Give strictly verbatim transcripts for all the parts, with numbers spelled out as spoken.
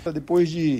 Depois de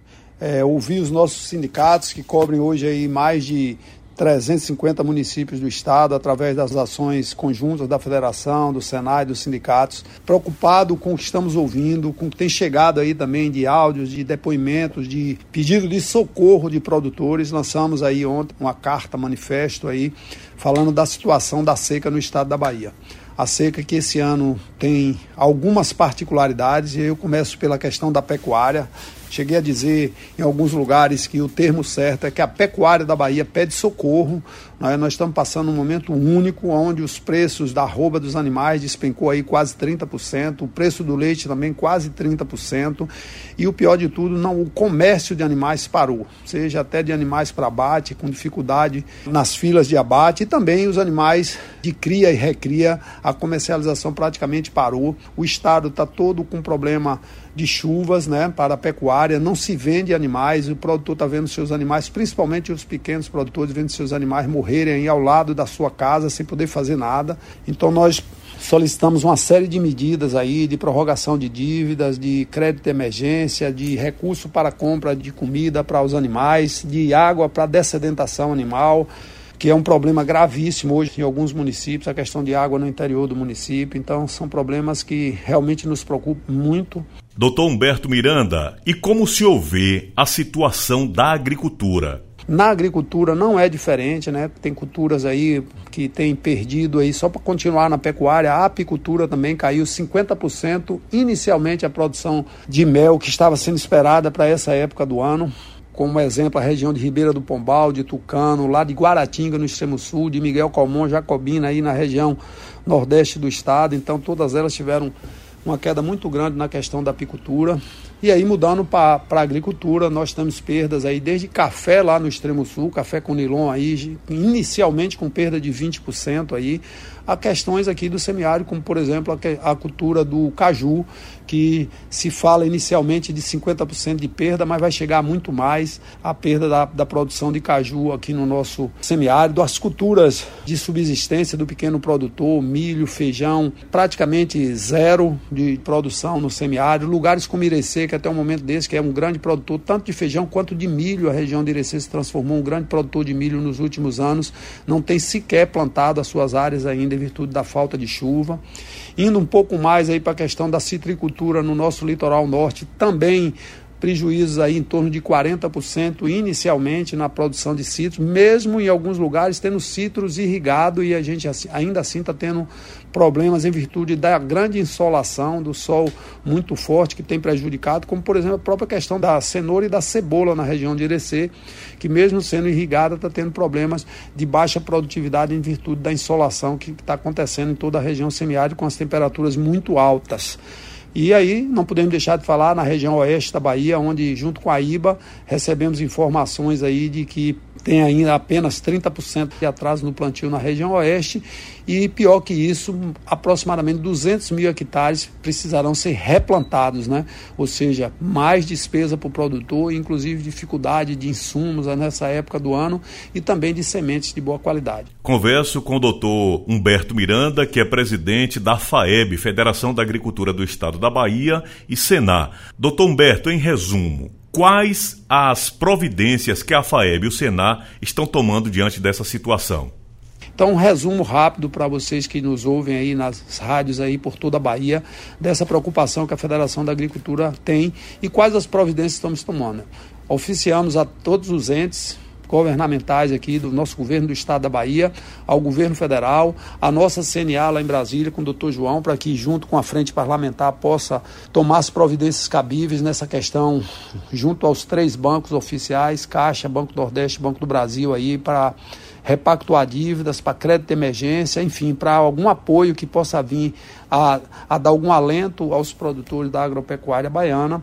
é, ouvir os nossos sindicatos, que cobrem hoje aí mais de trezentos e cinquenta municípios do estado, através das ações conjuntas da federação, do Senai, dos sindicatos, preocupado com o que estamos ouvindo, com o que tem chegado aí também de áudios, de depoimentos, de pedido de socorro de produtores. Lançamos aí ontem uma carta, manifesto aí, falando da situação da seca no estado da Bahia. A seca que esse ano tem algumas particularidades, e eu começo pela questão da pecuária. Cheguei a dizer em alguns lugares que o termo certo é que a pecuária da Bahia pede socorro. Nós estamos passando um momento único onde os preços da arroba dos animais despencou aí quase trinta por cento, o preço do leite também quase trinta por cento, e o pior de tudo, não, o comércio de animais parou, seja até de animais para abate, com dificuldade nas filas de abate, e também os animais de cria e recria, a comercialização praticamente parou. O estado está todo com problema de chuvas, né, para a pecuária, não se vende animais, o produtor está vendo seus animais, principalmente os pequenos produtores, vendo seus animais morrerem aí ao lado da sua casa sem poder fazer nada. Então nós solicitamos uma série de medidas aí, de prorrogação de dívidas, de crédito de emergência, de recurso para compra de comida para os animais, de água para dessedentação animal, que é um problema gravíssimo hoje em alguns municípios, a questão de água no interior do município. Então são problemas que realmente nos preocupam muito. Doutor Humberto Miranda, e como o senhor vê a situação da agricultura? Na agricultura não é diferente, né? Tem culturas aí que têm perdido aí, só para continuar na pecuária, a apicultura também caiu cinquenta por cento, inicialmente a produção de mel que estava sendo esperada para essa época do ano. Como exemplo, a região de Ribeira do Pombal, de Tucano, lá de Guaratinga, no extremo sul, de Miguel Calmon, Jacobina, aí na região nordeste do estado. Então, todas elas tiveram uma queda muito grande na questão da apicultura. E aí, mudando para a agricultura, nós temos perdas aí desde café lá no extremo sul, café com nilon aí, inicialmente com perda de vinte por cento aí, a questões aqui do semiárido, como por exemplo a, a cultura do caju, que se fala inicialmente de cinquenta por cento de perda, mas vai chegar a muito mais a perda da, da produção de caju aqui no nosso semiárido. As culturas de subsistência do pequeno produtor, milho, feijão, praticamente zero de produção no semiárido. Lugares como Irecê, que até o momento desse, que é um grande produtor tanto de feijão quanto de milho, a região de Irecê se transformou em um grande produtor de milho nos últimos anos, não tem sequer plantado as suas áreas ainda em virtude da falta de chuva. Indo um pouco mais aí para a questão da citricultura no nosso litoral norte, também prejuízos aí em torno de quarenta por cento inicialmente na produção de citros, mesmo em alguns lugares tendo citros irrigado, e a gente ainda assim está tendo problemas em virtude da grande insolação, do sol muito forte que tem prejudicado, como por exemplo a própria questão da cenoura e da cebola na região de Irecê, que mesmo sendo irrigada está tendo problemas de baixa produtividade em virtude da insolação que está acontecendo em toda a região semiárida com as temperaturas muito altas. E aí não podemos deixar de falar na região oeste da Bahia, onde junto com a I B A recebemos informações aí de que tem ainda apenas trinta por cento de atraso no plantio na região oeste, e pior que isso, aproximadamente duzentos mil hectares precisarão ser replantados, né? Ou seja, mais despesa para o produtor, inclusive dificuldade de insumos nessa época do ano e também de sementes de boa qualidade. Converso com o doutor Humberto Miranda, que é presidente da FAEB, Federação da Agricultura do Estado da Bahia, e Senar. Doutor Humberto, em resumo, quais as providências que a FAEB e o Senar estão tomando diante dessa situação? Então, um resumo rápido para vocês que nos ouvem aí nas rádios aí por toda a Bahia, dessa preocupação que a Federação da Agricultura tem e quais as providências estamos tomando. Oficiamos a todos os entes governamentais aqui do nosso governo do estado da Bahia, ao governo federal, a nossa C N A lá em Brasília com o doutor João, para que junto com a frente parlamentar possa tomar as providências cabíveis nessa questão, junto aos três bancos oficiais, Caixa, Banco do Nordeste, Banco do Brasil, aí para repactuar dívidas, para crédito de emergência, enfim, para algum apoio que possa vir a, a dar algum alento aos produtores da agropecuária baiana.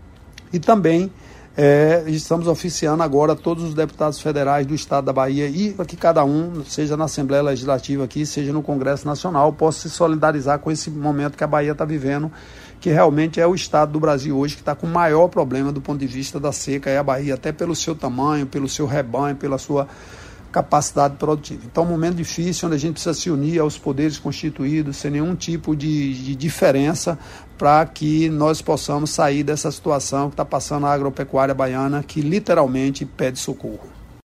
E também É, estamos oficiando agora todos os deputados federais do estado da Bahia e para que cada um, seja na Assembleia Legislativa aqui, seja no Congresso Nacional, possa se solidarizar com esse momento que a Bahia está vivendo, que realmente é o estado do Brasil hoje que está com o maior problema do ponto de vista da seca, é a Bahia, até pelo seu tamanho, pelo seu rebanho, pela sua capacidade produtiva. Então, é um momento difícil, onde a gente precisa se unir aos poderes constituídos, sem nenhum tipo de, de diferença, para que nós possamos sair dessa situação que está passando a agropecuária baiana, que literalmente pede socorro.